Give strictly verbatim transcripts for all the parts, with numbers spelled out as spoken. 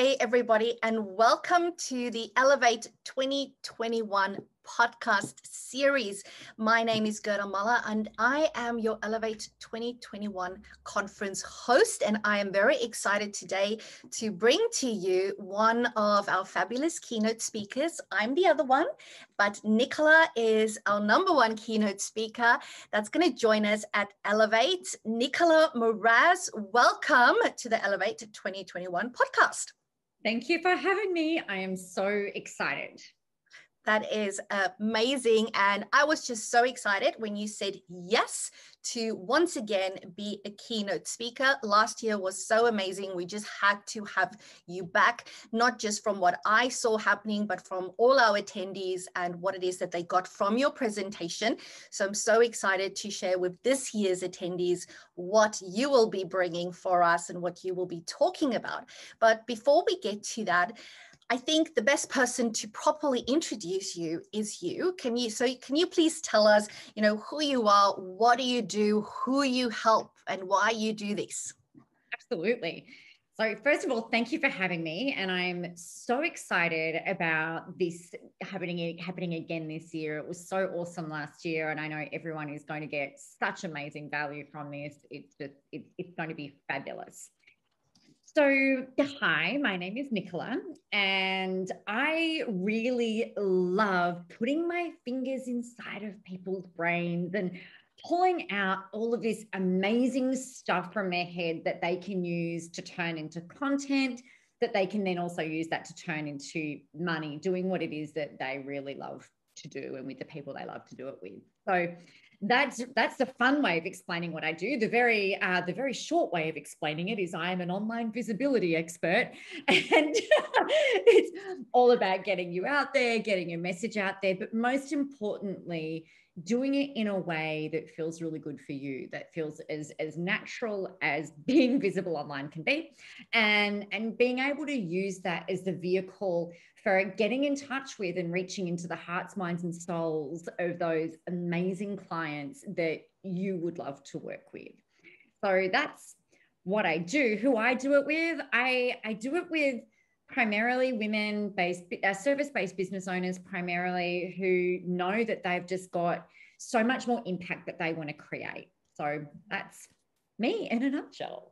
Hey, everybody, and welcome to the Elevate twenty twenty-one podcast series. My name is Gerda Muller, and I am your Elevate twenty twenty-one conference host, and I am very excited today to bring to you one of our fabulous keynote speakers. I'm the other one, but Nicola is our number one keynote speaker that's going to join us at Elevate. Nicola Moraz, welcome to the Elevate twenty twenty-one podcast. Thank you for having me. I am so excited. That is amazing. And I was just so excited when you said yes to once again be a keynote speaker. Last year was so amazing. We just had to have you back, not just from what I saw happening, but from all our attendees and what it is that they got from your presentation. So I'm so excited to share with this year's attendees what you will be bringing for us and what you will be talking about. But before we get to that, I think the best person to properly introduce you is you. Can you, so can you please tell us, you know, who you are, what do you do, who you help, and why you do this? Absolutely. So first of all, thank you for having me. And I'm so excited about this happening, happening again this year. It was so awesome last year. And I know everyone is going to get such amazing value from this. It's just, it, it's going to be fabulous. So, hi, my name is Nicola, and I really love putting my fingers inside of people's brains and pulling out all of this amazing stuff from their head that they can use to turn into content, that they can then also use that to turn into money, doing what it is that they really love to do and with the people they love to do it with. So that's that's the fun way of explaining what I do. The very uh, the very short way of explaining it is I am an online visibility expert, and it's all about getting you out there, getting your message out there, but most importantly, doing it in a way that feels really good for you, that feels as, as natural as being visible online can be, and, and being able to use that as the vehicle for getting in touch with and reaching into the hearts, minds, and souls of those amazing clients that you would love to work with. So that's what I do. Who I do it with, I, I do it with primarily women-based, uh, service-based business owners, primarily, who know that they've just got so much more impact that they want to create. So that's me in a nutshell.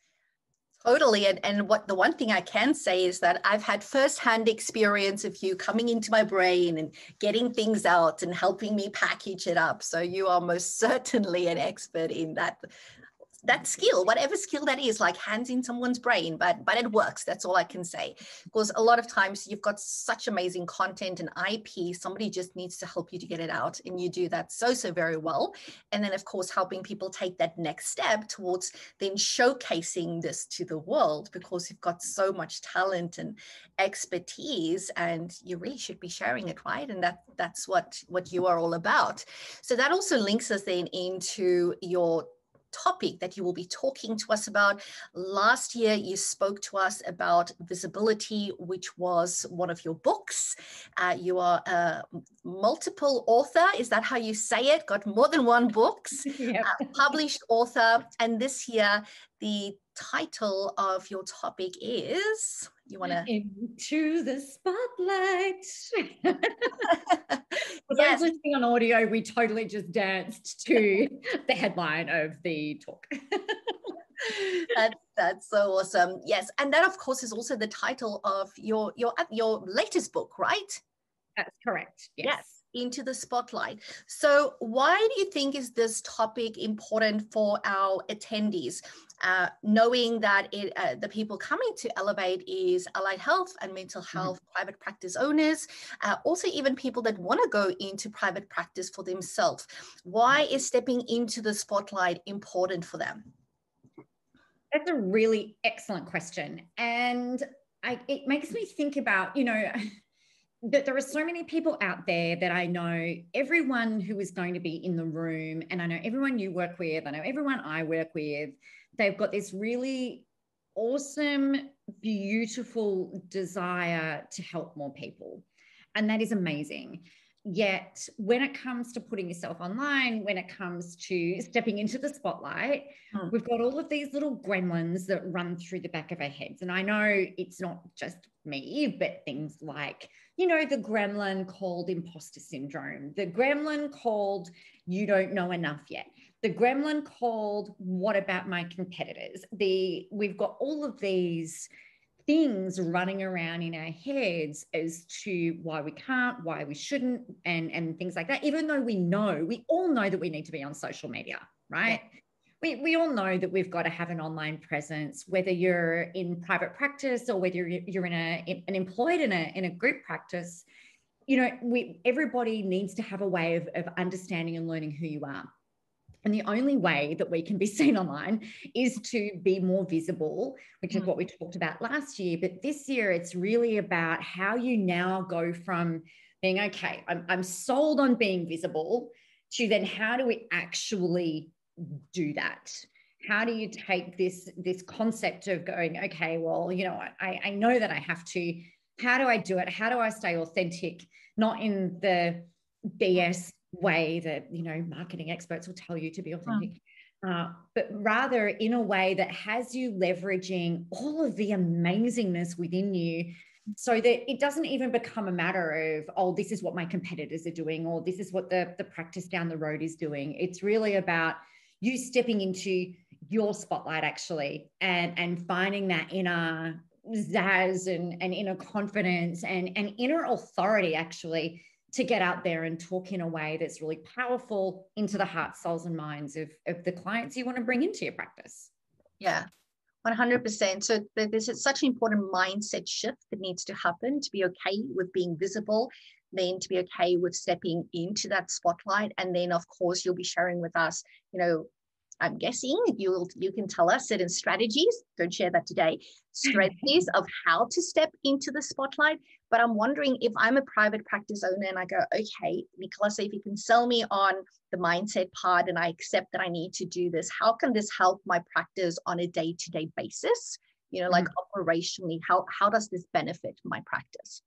Totally. And, and what the one thing I can say is that I've had firsthand experience of you coming into my brain and getting things out and helping me package it up. So you are most certainly an expert in that. That skill, whatever skill that is, like hands in someone's brain, but but it works. That's all I can say. Because a lot of times you've got such amazing content and I P, somebody just needs to help you to get it out, and you do that so, so very well. And then, of course, helping people take that next step towards then showcasing this to the world, because you've got so much talent and expertise, and you really should be sharing it, right? And that that's what, what you are all about. So that also links us then into your topic that you will be talking to us about. Last year, you spoke to us about visibility, which was one of your books. Uh, you are a multiple author. Is that how you say it? Got more than one books, Yep. uh, published author. And this year, the title of your topic is, you want to? Into the Spotlight. For Yes. those listening on audio, we totally just danced to the headline of the talk. That's, that's so awesome. Yes. And that, of course, is also the title of your, your, your latest book, right? That's correct. Yes. Yes. Into the Spotlight. So why do you think is this topic important for our attendees? Uh, knowing that it, uh, the people coming to Elevate is allied health and mental health, mm-hmm. private practice owners, uh, also even people that want to go into private practice for themselves. Why is stepping into the spotlight important for them? That's a really excellent question. And I, it makes me think about, you know, that there are so many people out there that I know, everyone who is going to be in the room, and I know everyone you work with, I know everyone I work with, they've got this really awesome, beautiful desire to help more people. And that is amazing. Yet when it comes to putting yourself online, when it comes to stepping into the spotlight, mm. we've got all of these little gremlins that run through the back of our heads. And I know it's not just me, but things like, you know, the gremlin called imposter syndrome, the gremlin called you don't know enough yet, the gremlin called what about my competitors? The we've got all of these things running around in our heads as to why we can't, why we shouldn't, and, and things like that, even though we know, we all know that we need to be on social media, right? Yeah. We, we all know that we've got to have an online presence, whether you're in private practice or whether you're in a in, an employed in a, in a group practice. You know, we everybody needs to have a way of, of understanding and learning who you are. And the only way that we can be seen online is to be more visible, which is what we talked about last year. But this year, it's really about how you now go from being, okay, I'm, I'm sold on being visible, to then how do we actually do that? How do you take this, this concept of going, okay, well, you know, I, I know that I have to, how do I do it? How do I stay authentic, not in the B S way that, you know, marketing experts will tell you to be authentic, oh. uh, but rather in a way that has you leveraging all of the amazingness within you, so that it doesn't even become a matter of, oh, this is what my competitors are doing, or this is what the, the practice down the road is doing. It's really about you stepping into your spotlight actually, and, and finding that inner zazz and, and inner confidence and, and inner authority actually, to get out there and talk in a way that's really powerful into the hearts, souls, and minds of, of the clients you want to bring into your practice. Yeah, one hundred percent. So there's such an important mindset shift that needs to happen to be okay with being visible, then to be okay with stepping into that spotlight. And then, of course, you'll be sharing with us, you know, I'm guessing you'll you can tell us certain strategies, don't share that today, strategies of how to step into the spotlight. But I'm wondering, if I'm a private practice owner and I go, okay, Nicholas, if you can sell me on the mindset part and I accept that I need to do this, how can this help my practice on a day-to-day basis? You know, like mm-hmm. operationally, how, how does this benefit my practice?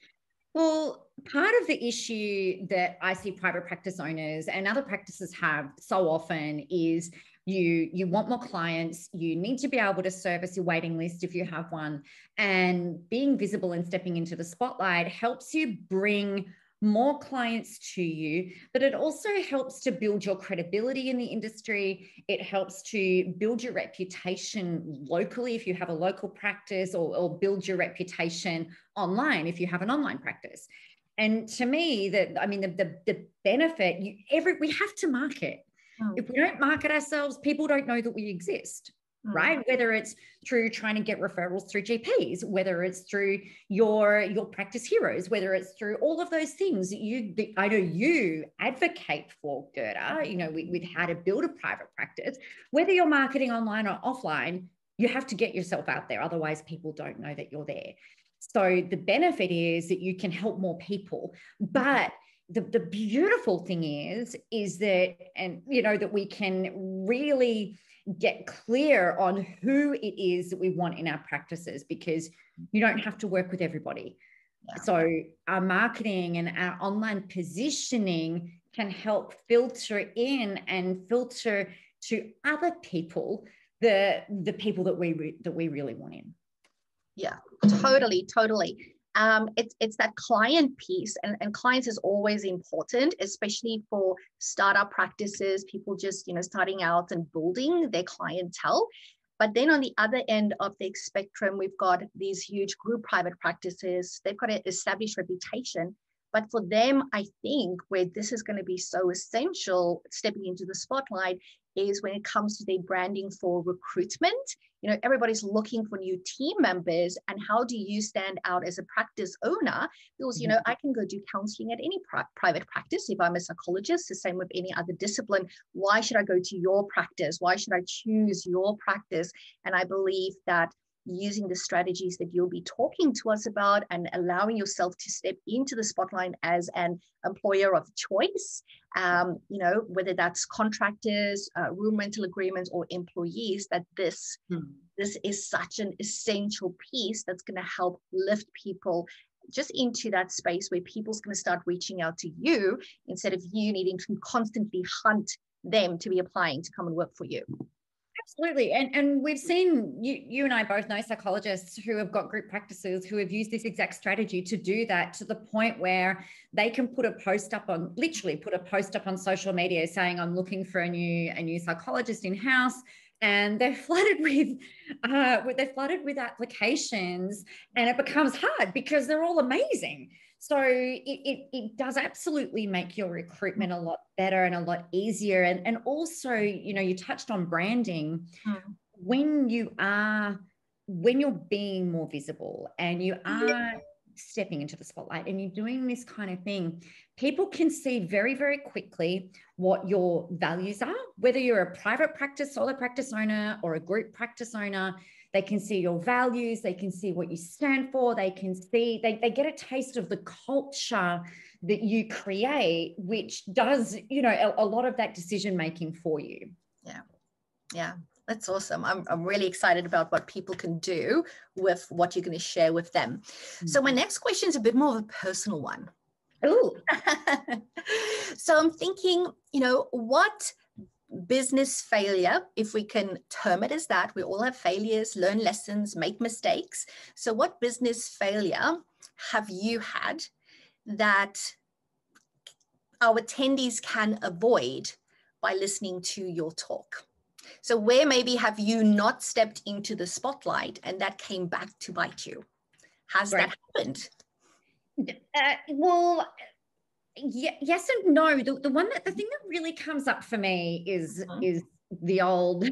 Well, part of the issue that I see private practice owners and other practices have so often is you, you want more clients, you need to be able to service your waiting list if you have one, and being visible and stepping into the spotlight helps you bring more clients to you, but it also helps to build your credibility in the industry. It helps to build your reputation locally if you have a local practice, or, or build your reputation online if you have an online practice. And to me, that I mean, the, the, the benefit, you, every we have to market. Oh. If we don't market ourselves, people don't know that we exist. Mm. Right? Whether it's through trying to get referrals through G Ps, whether it's through your, your practice heroes, whether it's through all of those things that you, that I know you advocate for, Gerda, you know, with, with how to build a private practice, whether you're marketing online or offline, you have to get yourself out there. Otherwise, people don't know that you're there. So the benefit is that you can help more people, but the, the beautiful thing is, is that, and, you know, that we can really get clear on who it is that we want in our practices, because you don't have to work with everybody. Yeah. So our marketing and our online positioning can help filter in and filter to other people, the, the people that we, re- that we really want in. Yeah, totally, totally. Um, it's it's that client piece, and, and clients is always important, especially for startup practices, people just, you know, starting out and building their clientele. But then on the other end of the spectrum, we've got these huge group private practices. They've got an established reputation. But for them, I think where this is going to be so essential, stepping into the spotlight, is when it comes to their branding for recruitment. You know, everybody's looking for new team members, and how do you stand out as a practice owner? Because, you know, I can go do counseling at any pri- private practice if I'm a psychologist, the same with any other discipline. Why should I go to your practice? Why should I choose your practice? And I believe that using the strategies that you'll be talking to us about and allowing yourself to step into the spotlight as an employer of choice, um, you know, whether that's contractors, uh, room rental agreements, or employees, that this, hmm. this is such an essential piece that's going to help lift people just into that space where people's going to start reaching out to you instead of you needing to constantly hunt them to be applying to come and work for you. Absolutely. And, and we've seen, you, you and I both know psychologists who have got group practices who have used this exact strategy to do that, to the point where they can put a post up on, literally put a post up on social media saying, I'm looking for a new, a new psychologist in-house. And they're flooded with, uh, they're flooded with applications, and it becomes hard because they're all amazing. So it, it, it does absolutely make your recruitment a lot better and a lot easier. And, and also, you know, you touched on branding. Mm. When you are, when you're being more visible and you are stepping into the spotlight and you're doing this kind of thing, people can see very, very quickly what your values are, whether you're a private practice, solo practice owner, or a group practice owner. They can see your values. They can see what you stand for. They can see, they, they get a taste of the culture that you create, which does, you know, a, a lot of that decision-making for you. Yeah. Yeah. That's awesome. I'm, I'm really excited about what people can do with what you're going to share with them. Mm-hmm. So my next question is a bit more of a personal one. Ooh. So I'm thinking, you know, what business failure, if we can term it as that, we all have failures, learn lessons, make mistakes. So what business failure have you had that our attendees can avoid by listening to your talk? So where maybe have you not stepped into the spotlight and that came back to bite you? Has right. that happened? Uh, well, yeah, yes and no. The, the one that the thing that really comes up for me is mm-hmm. is the old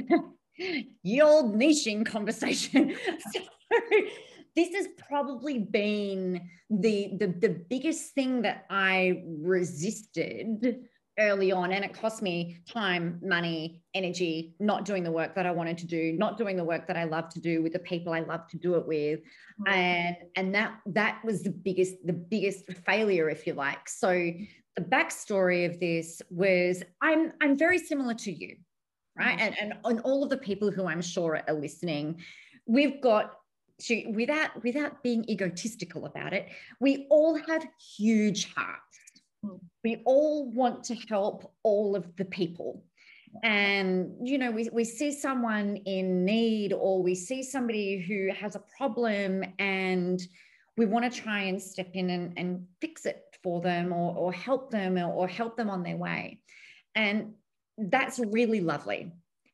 the old niching conversation. So this has probably been the, the the biggest thing that I resisted early on, and it cost me time, money, energy, not doing the work that I wanted to do, not doing the work that I love to do with the people I love to do it with. Mm-hmm. And, and that, that was the biggest, the biggest failure, if you like. So the backstory of this was I'm, I'm very similar to you, right? Mm-hmm. And, and on all of the people who I'm sure are listening, we've got to, without, without being egotistical about it, we all have huge hearts. We all want to help all of the people. And, you know, we, we see someone in need, or we see somebody who has a problem, and we want to try and step in and, and fix it for them, or, or help them, or, or help them on their way. And that's really lovely.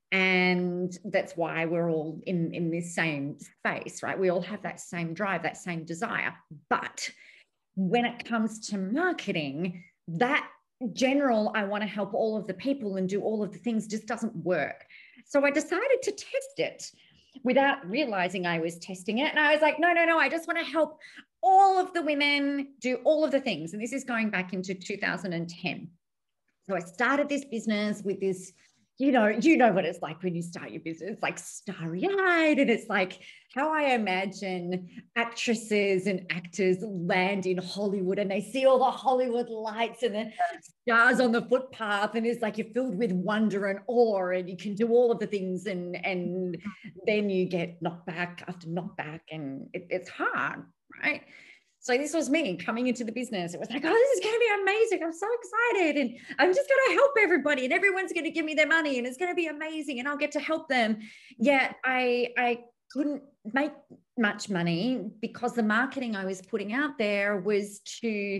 And that's why we're all in, in this same space, right? We all have that same drive, that same desire. But when it comes to marketing, that general, I want to help all of the people and do all of the things, just doesn't work. So I decided to test it without realizing I was testing it. And I was like, no, no, no, I just want to help all of the women do all of the things. And this is going back into two thousand ten. So I started this business with this, you know, you know what it's like when you start your business. It's like starry-eyed, and it's like how I imagine actresses and actors land in Hollywood, and they see all the Hollywood lights and the stars on the footpath, and it's like you're filled with wonder and awe, and you can do all of the things, and and then you get knocked back after knockback, and it, it's hard, right? So this was me coming into the business. It was like, oh, this is going to be amazing. I'm so excited. And I'm just going to help everybody, and everyone's going to give me their money, and it's going to be amazing, and I'll get to help them. Yet I, I couldn't make much money because the marketing I was putting out there was to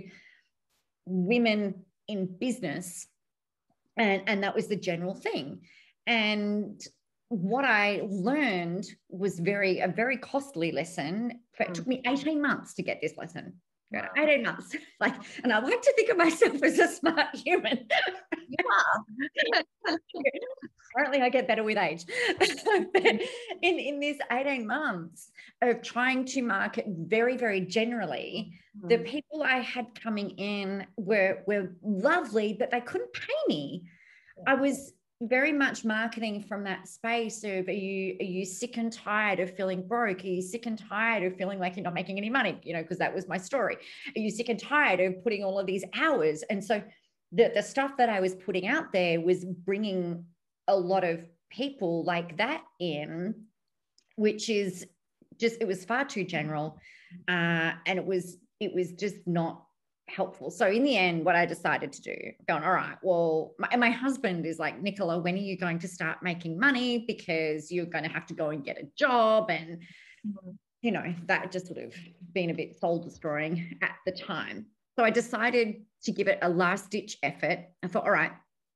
women in business. And, and that was the general thing. And what I learned was very, a very costly lesson. It took me eighteen months to get this lesson. Wow. eighteen months. Like, and I like to think of myself as a smart human. You are. Apparently I get better with age. But in, in this eighteen months of trying to market very, very generally, mm-hmm. the people I had coming in were, were lovely, but they couldn't pay me. I was very much marketing from that space of, are you, are you sick and tired of feeling broke? Are you sick and tired of feeling like you're not making any money? You know, because that was my story. Are you sick and tired of putting all of these hours? And so the, the stuff that I was putting out there was bringing a lot of people like that in, which is just, it was far too general. Uh, and it was it was just not helpful. So in the end, what I decided to do, going, all right, well, my, my husband is like, Nicola, when are you going to start making money? Because you're going to have to go and get a job. And, mm-hmm. you know, that just sort of been a bit soul destroying at the time. So I decided to give it a last ditch effort. I thought, all right,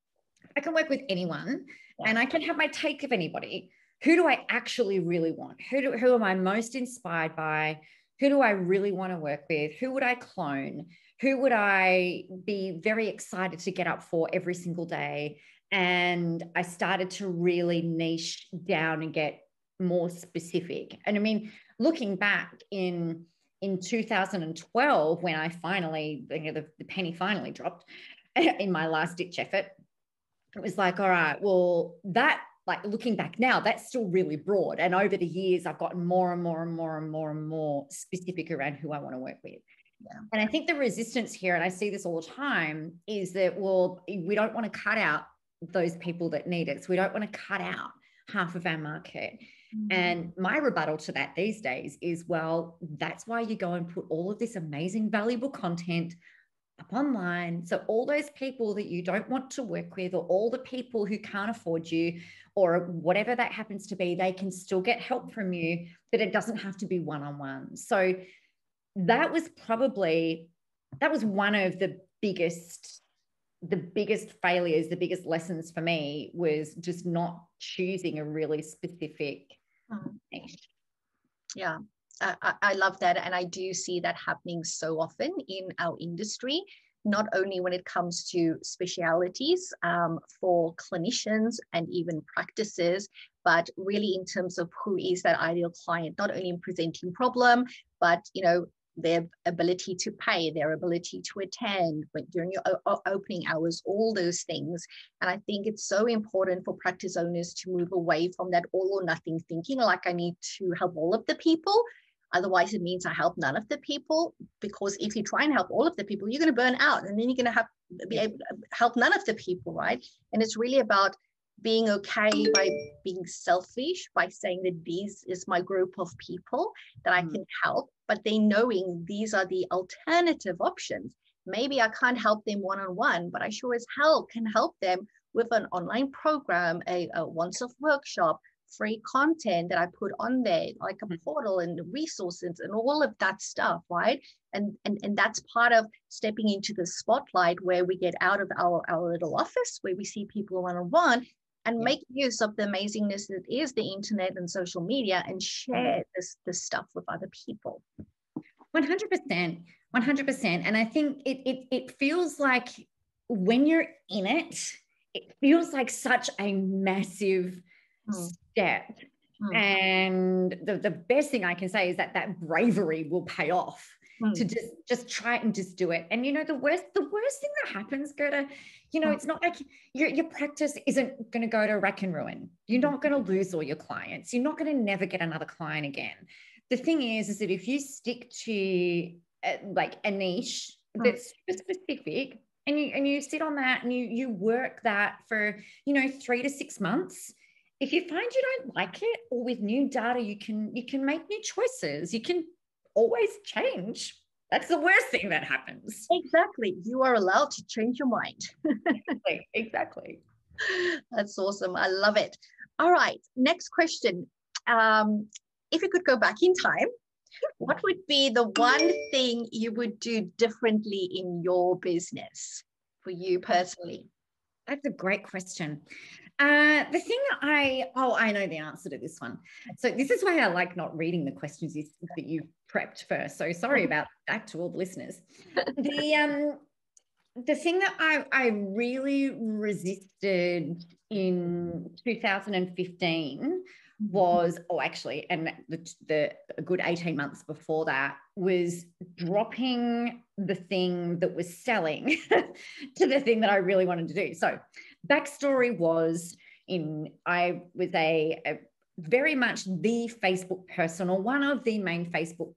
I can work with anyone yeah. and I can have my take of anybody. Who do I actually really want? Who do, who am I most inspired by? Who do I really want to work with? Who would I clone? Who would I be very excited to get up for every single day? And I started to really niche down and get more specific. And I mean, looking back in, in two thousand twelve, when I finally, you know, the, the penny finally dropped in my last ditch effort, it was like, all right, well, that, like looking back now, that's still really broad. And over the years, I've gotten more and more and more and more and more specific around who I want to work with. Yeah. And I think the resistance here, and I see this all the time, is that, well, we don't want to cut out those people that need it. So we don't want to cut out half of our market. Mm-hmm. And my rebuttal to that these days is, well, that's why you go and put all of this amazing, valuable content up online. So all those people that you don't want to work with, or all the people who can't afford you, or whatever that happens to be, they can still get help from you, but it doesn't have to be one-on-one. So that was probably, that was one of the biggest, the biggest failures, the biggest lessons for me, was just not choosing a really specific niche. Yeah. I, I love that. And I do see that happening so often in our industry, not only when it comes to specialities um, for clinicians and even practices, but really in terms of who is that ideal client, not only in presenting problem, but, you know, their ability to pay, their ability to attend when, during your o- opening hours, all those things. And I think it's so important for practice owners to move away from that all or nothing thinking, like I need to help all of the people. Otherwise, it means I help none of the people, because if you try and help all of the people, you're going to burn out, and then you're going to have be able to help none of the people, right? And it's really about being okay by being selfish, by saying that this is my group of people that I can help, but then knowing these are the alternative options. Maybe I can't help them one-on-one, but I sure as hell can help them with an online program, a, a once-off workshop, free content that I put on there, like a portal and resources and all of that stuff, right? And, and, and that's part of stepping into the spotlight, where we get out of our, our little office, where we see people one-on-one, and yeah. make use of the amazingness that is the internet and social media, and share this, this stuff with other people. one hundred percent, one hundred percent. And I think it, it, it feels like when you're in it, it feels like such a massive mm. step. Mm. And the, the best thing I can say is that that bravery will pay off. Mm. To just, just try and just do it. And, you know, the worst, the worst thing that happens, Gerda, you know, mm. it's not like your, your practice isn't going to go to rack and ruin. You're not going to lose all your clients. You're not going to never get another client again. The thing is, is that if you stick to uh, like a niche mm. that's specific, and you, and you sit on that and you, you work that for, you know, three to six months, if you find you don't like it, or with new data, you can, you can make new choices. You can always change. That's the worst thing that happens. Exactly. You are allowed to change your mind. exactly. exactly. That's awesome. I love it. All right. Next question. Um, if you could go back in time, what would be the one thing you would do differently in your business for you personally? That's a great question. Uh, the thing I, oh, I know the answer to this one. So this is why I like not reading the questions you, that you prepped first. So sorry about that to all the listeners. The, um, the thing that I, I really resisted in two thousand fifteen was, oh, actually, and the, the a good eighteen months before that, was dropping the thing that was selling to the thing that I really wanted to do. So backstory was, in I was a, a very much the Facebook person, or one of the main Facebook,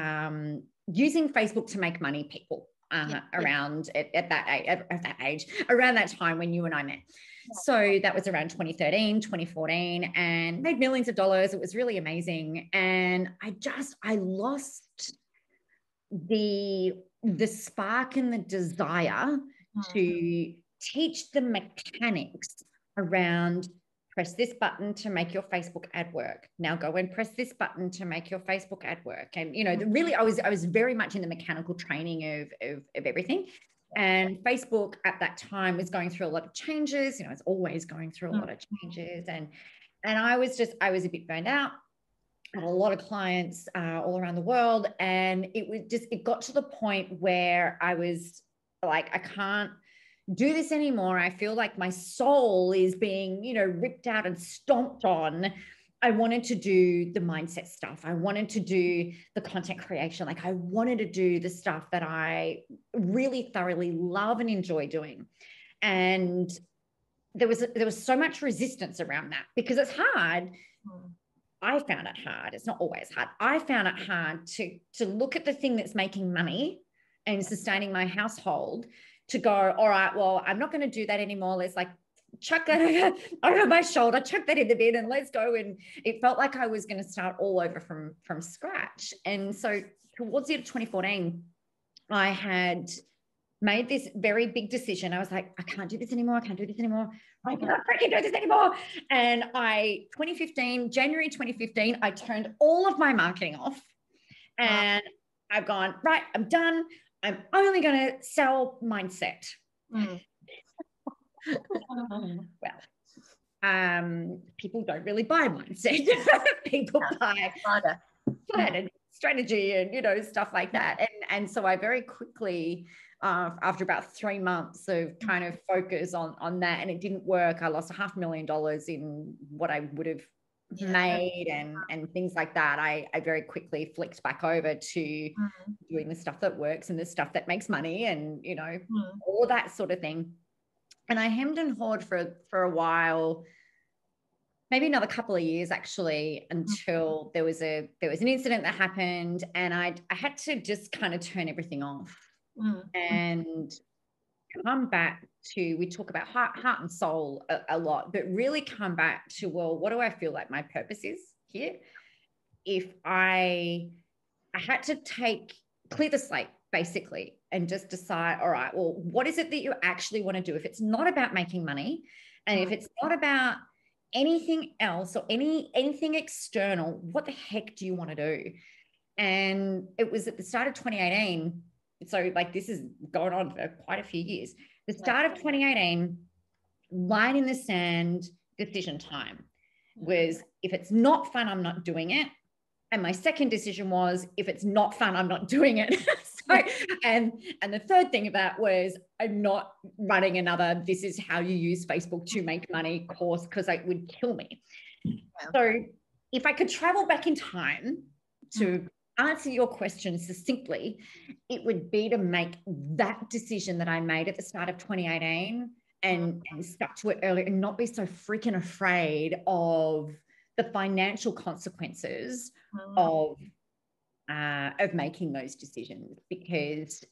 um, using Facebook to make money people uh, yeah, around yeah. At, at that age, at, at that age, around that time when you and I met. Yeah. So that was around twenty thirteen, twenty fourteen, and made millions of dollars. It was really amazing. And I just, I lost the the spark and the desire Mm. to teach the mechanics around press this button to make your Facebook ad work. Now go and press this button to make your Facebook ad work. And, you know, the, really, I was, I was very much in the mechanical training of, of, of everything. And Facebook at that time was going through a lot of changes. You know, it's always going through a lot of changes. And, and I was just, I was a bit burned out. I had a lot of clients uh, all around the world. And it was just, it got to the point where I was like, I can't do this anymore. I feel like my soul is being, you know, ripped out and stomped on. I wanted to do the mindset stuff. I wanted to do the content creation. Like I wanted to do the stuff that I really thoroughly love and enjoy doing. And there was, there was so much resistance around that because it's hard. I found it hard. It's not always hard. I found it hard to, to look at the thing that's making money and sustaining my household, to go, all right, well, I'm not going to do that anymore. Let's like chuck that over my shoulder, chuck that in the bin and let's go. And it felt like I was going to start all over from, from scratch. And so towards the end of twenty fourteen, I had made this very big decision. I was like, I can't do this anymore. I can't do this anymore. I can't freaking do this anymore. And I, twenty fifteen, January twenty fifteen, I turned all of my marketing off and I've gone, right, I'm done. I'm only going to sell mindset. Mm. Well, um, people don't really buy mindset. People yeah. buy plan and strategy and, you know, stuff like that. And, and so I very quickly, uh, after about three months of kind of focus on, on that, and it didn't work, I lost a half million dollars in what I would have yeah. made and and things like that. I, I very quickly flicked back over to mm-hmm. doing the stuff that works and the stuff that makes money and, you know, mm. all that sort of thing. And I hemmed and hawed for, for a while, maybe another couple of years actually, until mm-hmm. there was a, there was an incident that happened and I I had to just kind of turn everything off mm-hmm. and come back to, we talk about heart, heart and soul a, a lot, but really come back to, well, what do I feel like my purpose is here? If I, I had to take, clear the slate basically, and just decide, all right, well, what is it that you actually want to do? If it's not about making money and if it's not about anything else or any, anything external, what the heck do you want to do? And it was at the start of twenty eighteen. So like this is going on for quite a few years. The start of twenty eighteen, line in the sand decision time was, if it's not fun, I'm not doing it. And my second decision was, if it's not fun, I'm not doing it. so, and, and the third thing of that was, I'm not running another, this is how you use Facebook to make money course, because it would kill me. Yeah. So if I could travel back in time to answer your question succinctly, it would be to make that decision that I made at the start of twenty eighteen and, and stuck to it earlier and not be so freaking afraid of the financial consequences mm. of, uh, of making those decisions. Because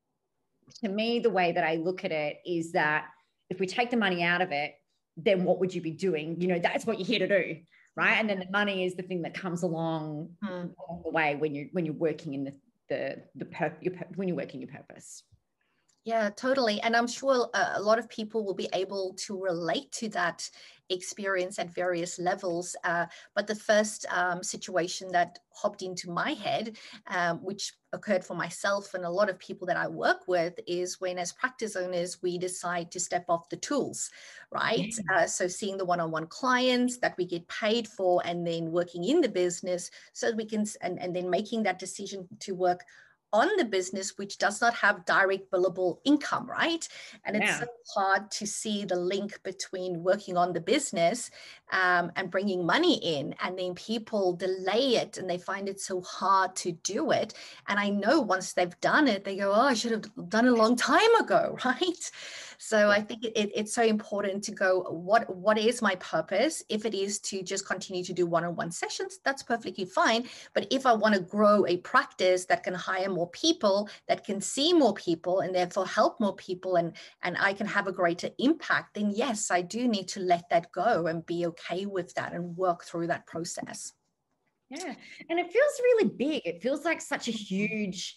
to me, the way that I look at it is that if we take the money out of it, then what would you be doing? You know, that's what you're here to do. Right. And then the money is the thing that comes along, mm. along the way when you're, when you're working in the, the, the, pur- your, when you're working your purpose. Yeah, totally. And I'm sure a lot of people will be able to relate to that experience at various levels. Uh, but the first um, situation that hopped into my head, um, which occurred for myself and a lot of people that I work with, is when as practice owners, we decide to step off the tools, right? Mm-hmm. Uh, so seeing the one-on-one clients that we get paid for and then working in the business so that we can, and, and then making that decision to work on the business, which does not have direct billable income, right? And it's yeah. so hard to see the link between working on the business um, and bringing money in. And then people delay it and they find it so hard to do it. And I know once they've done it, they go, oh, I should have done it a long time ago, right? So I think it, it's so important to go, what, what is my purpose? If it is to just continue to do one-on-one sessions, that's perfectly fine. But if I want to grow a practice that can hire more people, that can see more people and therefore help more people, and, and I can have a greater impact, then yes, I do need to let that go and be okay with that and work through that process. Yeah. And it feels really big. It feels like such a huge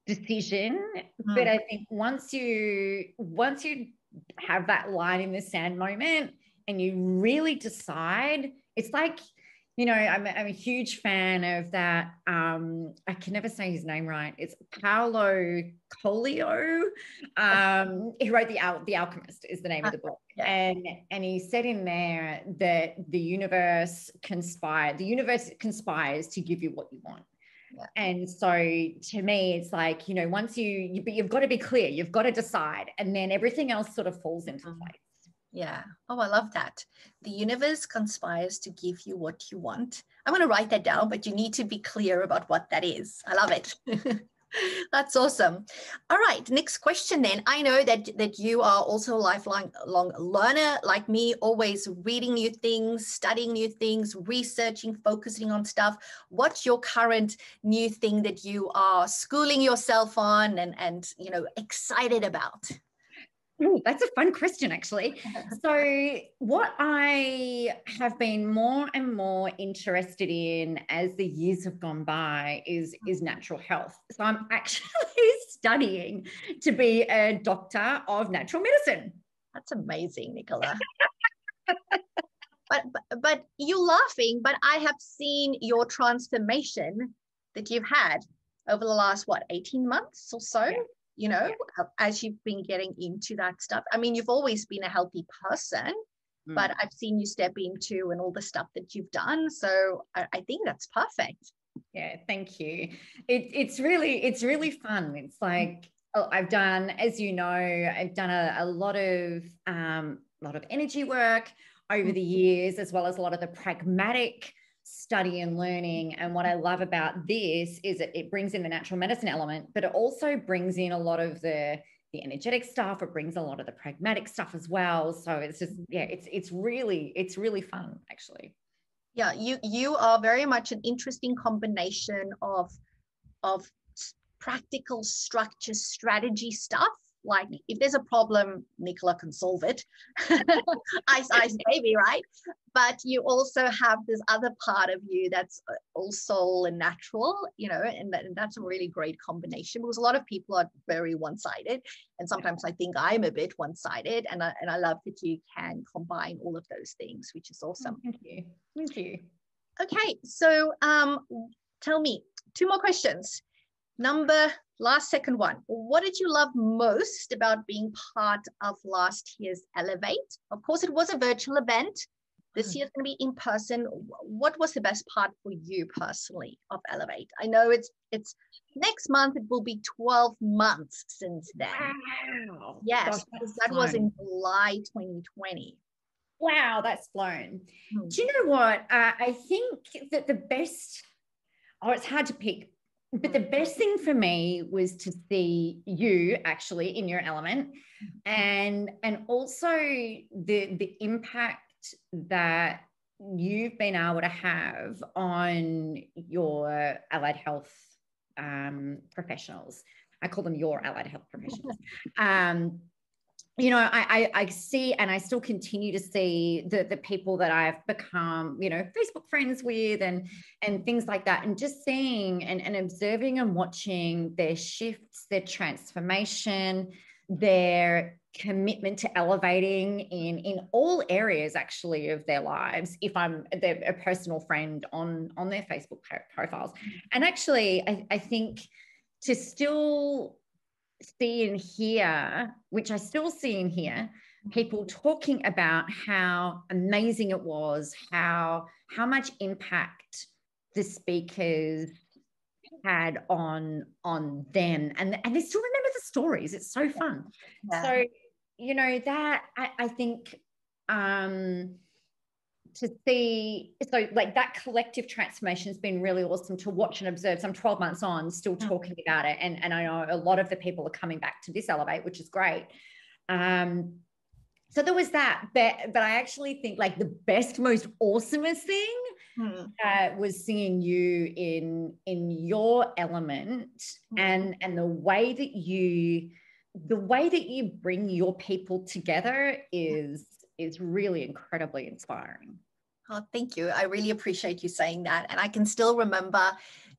decision. Mm. But I think once you once you have that line in the sand moment and you really decide, it's like, you know, I'm, I'm a huge fan of that. Um, I can never say his name right. It's Paulo Coelho. Um, he wrote the Al- the Alchemist is the name of the book, yeah. and and he said in there that the universe conspire the universe conspires to give you what you want. Yeah. And so to me, it's like, you know, once you, you you've got to be clear, you've got to decide, and then everything else sort of falls into mm-hmm. place. Yeah. Oh, I love that. The universe conspires to give you what you want. I'm going to write that down, but you need to be clear about what that is. I love it. That's awesome. All right. Next question then. I know that, that you are also a lifelong long learner like me, always reading new things, studying new things, researching, focusing on stuff. What's your current new thing that you are schooling yourself on and, and you know, excited about? Ooh, that's a fun question, actually. So what I have been more and more interested in as the years have gone by is, is natural health. So I'm actually studying to be a doctor of natural medicine. That's amazing, Nicola. but, but, but you laughing, but I have seen your transformation that you've had over the last, what, eighteen months or so? Yeah. You know, yeah. as you've been getting into that stuff. I mean, you've always been a healthy person, mm. but I've seen you step into and all the stuff that you've done. So I, I think that's perfect. Yeah, thank you. It, it's really, it's really fun. It's like, oh, I've done, as you know, I've done a, a lot of, um, a lot of energy work over the years, as well as a lot of the pragmatic study and learning. And what I love about this is that it brings in the natural medicine element, but it also brings in a lot of the, the energetic stuff. It brings a lot of the pragmatic stuff as well. So it's just, yeah, it's, it's really, it's really fun, actually. Yeah. You, you are very much an interesting combination of, of practical structure, strategy stuff. Like if there's a problem, Nicola can solve it. Ice, ice, baby, right? But you also have this other part of you that's all soul and natural, you know, and, that, and that's a really great combination, because a lot of people are very one-sided. And sometimes I think I'm a bit one-sided, and I, and I love that you can combine all of those things, which is awesome. Thank you. Thank you. Okay, so um, tell me, two more questions. Number, last second one. What did you love most about being part of last year's Elevate? Of course, it was a virtual event. This year's going to be in person. What was the best part for you personally of Elevate? I know it's it's next month. It will be twelve months since then. Wow. Yes, Gosh, that was in July twenty twenty. Wow, that's flown. Hmm. Do you know what? Uh, I think that the best, oh, it's hard to pick. But the best thing for me was to see you actually in your element, and and also the the impact that you've been able to have on your allied health um, professionals. I call them your allied health professionals. Um, you know, I, I I see, and I still continue to see the the people that I've become, you know, Facebook friends with, and and things like that, and just seeing and, and observing and watching their shifts, their transformation, their commitment to elevating in in all areas actually of their lives. If I'm they're a personal friend on on their Facebook profiles, and actually, I, I think to still see and hear, which I still see and hear, people talking about how amazing it was, how how much impact the speakers had on on them, and and they still remember the stories. It's so fun. Yeah. So you know that I, I think um to see, so like that collective transformation has been really awesome to watch and observe. So I'm twelve months on, still talking about it. And, and I know a lot of the people are coming back to this Elevate, which is great. Um, so there was that, but, but I actually think like the best, most awesomest thing hmm. uh, was seeing you in, in your element hmm. and, and the way that you, the way that you bring your people together is, is really incredibly inspiring. Oh, thank you. I really appreciate you saying that. And I can still remember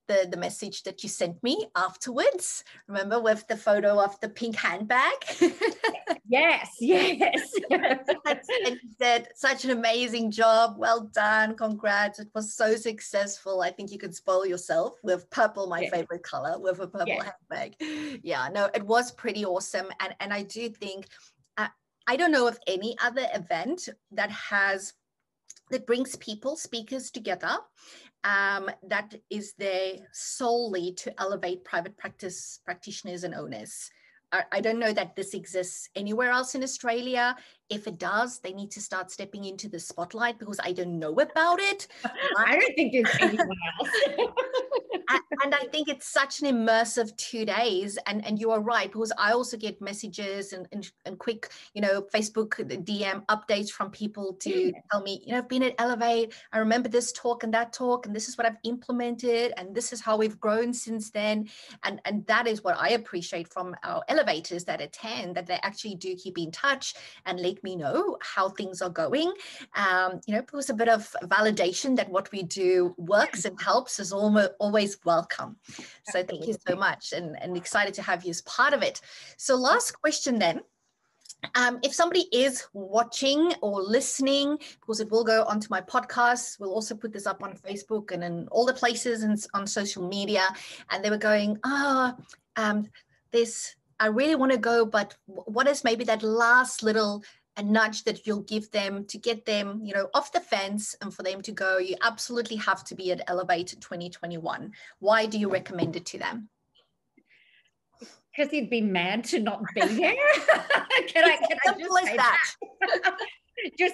the, the message that you sent me afterwards. Remember, with the photo of the pink handbag? Yes, yes. And you said, such an amazing job. Well done. Congrats. It was so successful. I think you could spoil yourself with purple, my yeah. favorite color, with a purple yeah. handbag. Yeah, no, it was pretty awesome. And, and I do think, uh, I don't know of any other event that has, that brings people, speakers together, um, that is there solely to elevate private practice practitioners and owners. I don't know that this exists anywhere else in Australia. If it does, they need to start stepping into the spotlight because I don't know about it. I don't think there's anyone else. and, and I think it's such an immersive two days. And, and you are right, because I also get messages and, and, and quick, you know, Facebook D M updates from people to yeah. tell me, you know, I've been at Elevate. I remember this talk and that talk, and this is what I've implemented. And this is how we've grown since then. And, and that is what I appreciate from our elevators that attend, that they actually do keep in touch and let me know how things are going. Um, you know, it was a bit of validation that what we do works and helps is almost always welcome. So thank you so much, and, and excited to have you as part of it. So last question then. Um, if somebody is watching or listening, because it will go onto my podcast, we'll also put this up on Facebook and in all the places and on social media, and they were going, ah, oh, um, this, I really want to go, but what is maybe that last little a nudge that you'll give them to get them, you know, off the fence and for them to go, you absolutely have to be at Elevate twenty twenty-one. Why do you recommend it to them? Because he'd be mad to not be there. can I, can I just say that? that? just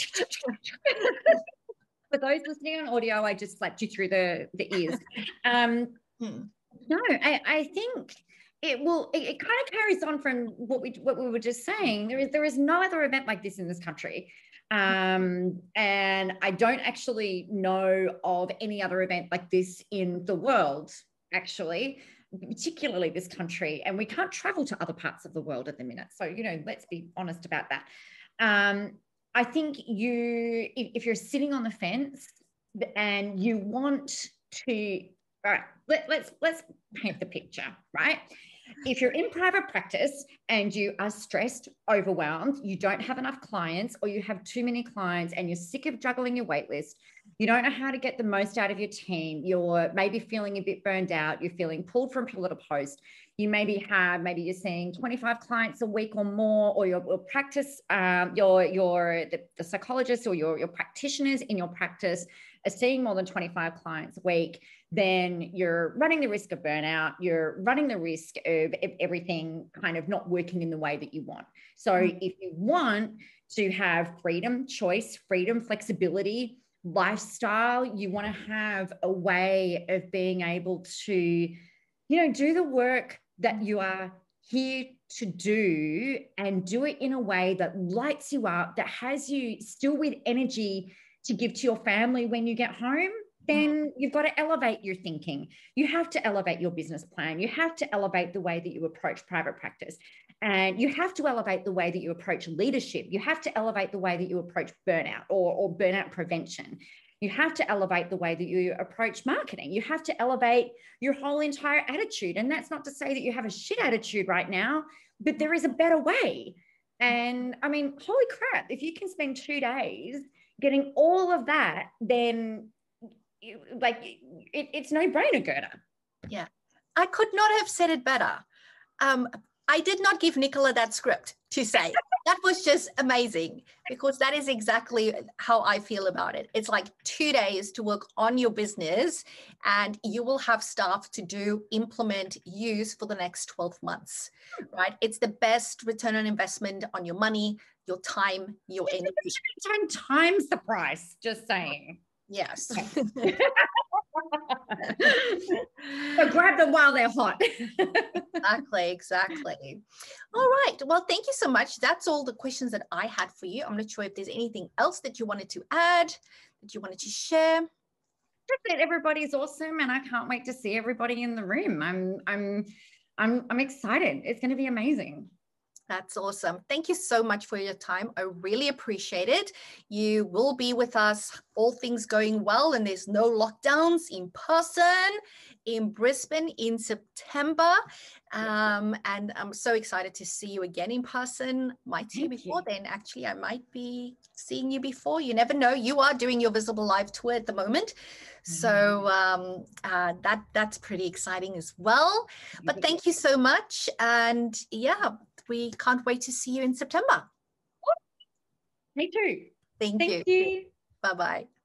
for those listening on audio, I just slapped you through the, the ears. Um, hmm. No, I, I think it will, it, it kind of carries on from what we what we were just saying. There is there is no other event like this in this country. Um, and I don't actually know of any other event like this in the world, actually, particularly this country. And we can't travel to other parts of the world at the minute. So, you know, let's be honest about that. Um, I think you, if, if you're sitting on the fence and you want to, all right, let, let's, let's paint the picture, right? If you're in private practice and you are stressed, overwhelmed, you don't have enough clients, or you have too many clients and you're sick of juggling your wait list, you don't know how to get the most out of your team, you're maybe feeling a bit burned out, you're feeling pulled from pillar to post, you maybe have, maybe you're seeing twenty-five clients a week or more, or your, your practice, um, your, your the, the psychologist or your, your practitioners in your practice are seeing more than twenty-five clients a week, then you're running the risk of burnout. You're running the risk of everything kind of not working in the way that you want. So mm-hmm. if you want to have freedom, choice, freedom, flexibility, lifestyle, you want to have a way of being able to, you know, do the work that you are here to do and do it in a way that lights you up, that has you still with energy to give to your family when you get home, then you've got to elevate your thinking. You have to elevate your business plan. You have to elevate the way that you approach private practice. And you have to elevate the way that you approach leadership. You have to elevate the way that you approach burnout or, or burnout prevention. You have to elevate the way that you approach marketing. You have to elevate your whole entire attitude. And that's not to say that you have a shit attitude right now, but there is a better way. And I mean, holy crap, if you can spend two days getting all of that, then like it, it's no brainer, Gerda. Yeah, I could not have said it better. Um, I did not give Nicola that script to say. That was just amazing, because that is exactly how I feel about it. It's like two days to work on your business, and you will have stuff to do, implement, use for the next twelve months, right? It's the best return on investment on your money, your time, your energy. Ten times the price, just saying. Yes. So grab them while they're hot. Exactly, exactly. All right. Well, thank you so much. That's all the questions that I had for you. I'm not sure if there's anything else that you wanted to add, that you wanted to share. Just that everybody's awesome, and I can't wait to see everybody in the room. I'm, I'm, I'm, I'm excited. It's going to be amazing. That's awesome. Thank you so much for your time. I really appreciate it. You will be with us, all things going well, and there's no lockdowns, in person, in Brisbane in September. Um, and I'm so excited to see you again in person. Might see you Thank before you. then. Actually, I might be seeing you before. You never know. You are doing your Visible Live tour at the moment. So um, uh, that that's pretty exciting as well. But thank you so much. And yeah, we can't wait to see you in September. Me too. Thank, Thank you. you. Bye-bye.